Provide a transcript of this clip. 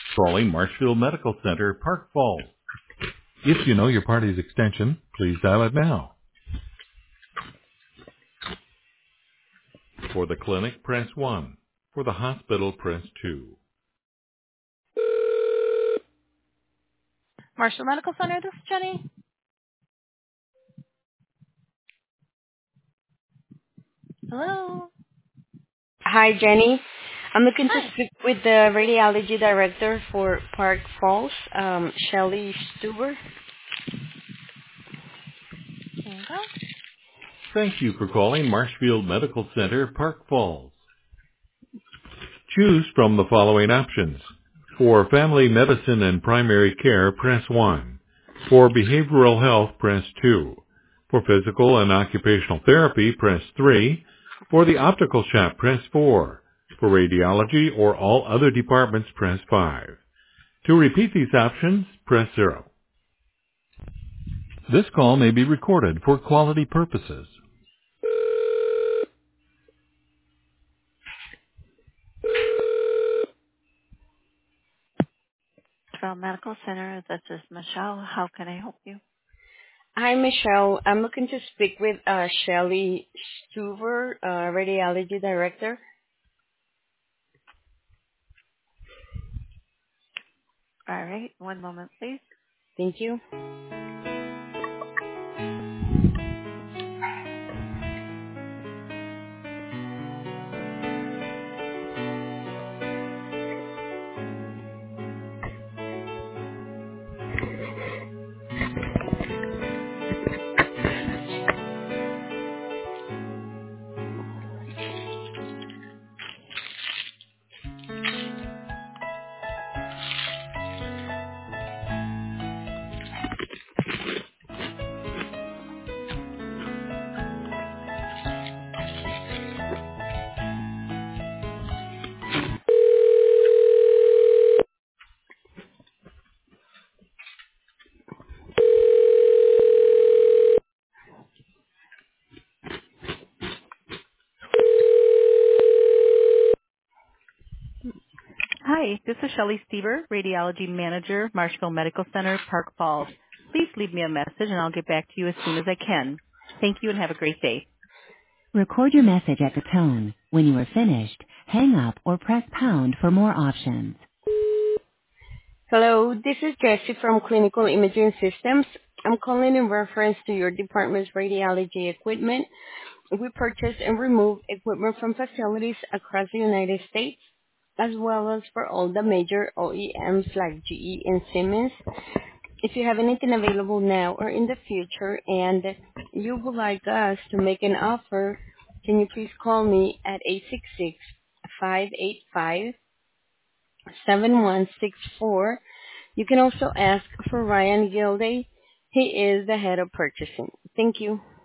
Calling Marshfield Medical Center, Park Falls. If you know your party's extension, please dial it now. For the clinic, press 1. For the hospital, press 2. Marshall Medical Center, this is Jenny. Hello. Hi, Jenny. I'm looking to Hi. speak with the radiology director for Park Falls, Shelly Stuber. There you go. Thank you for calling Marshfield Medical Center, Park Falls. Choose from the following options. For family medicine and primary care, press 1. For behavioral health, press 2. For physical and occupational therapy, press 3. For the optical shop, press 4. For radiology or all other departments, press 5. To repeat these options, press 0. This call may be recorded for quality purposes. From Medical Center, this is Michelle. How can I help you? Hi, Michelle. I'm looking to speak with Shelly Stuber, radiology director. All right. One moment, please. Thank you. Hi, this is Shelly Stever, Radiology Manager, Marshfield Medical Center, Park Falls. Please leave me a message and I'll get back to you as soon as I can. Thank you and have a great day. Record your message at the tone. When you are finished, hang up or press pound for more options. Hello, this is Jessie from Clinical Imaging Systems. I'm calling in reference to your department's radiology equipment. We purchase and remove equipment from facilities across the United States, as well as for all the major OEMs like GE and Siemens. If you have anything available now or in the future and you would like us to make an offer, can you please call me at 866-585-7164. You can also ask for Ryan Gilday. He is the head of purchasing. Thank you.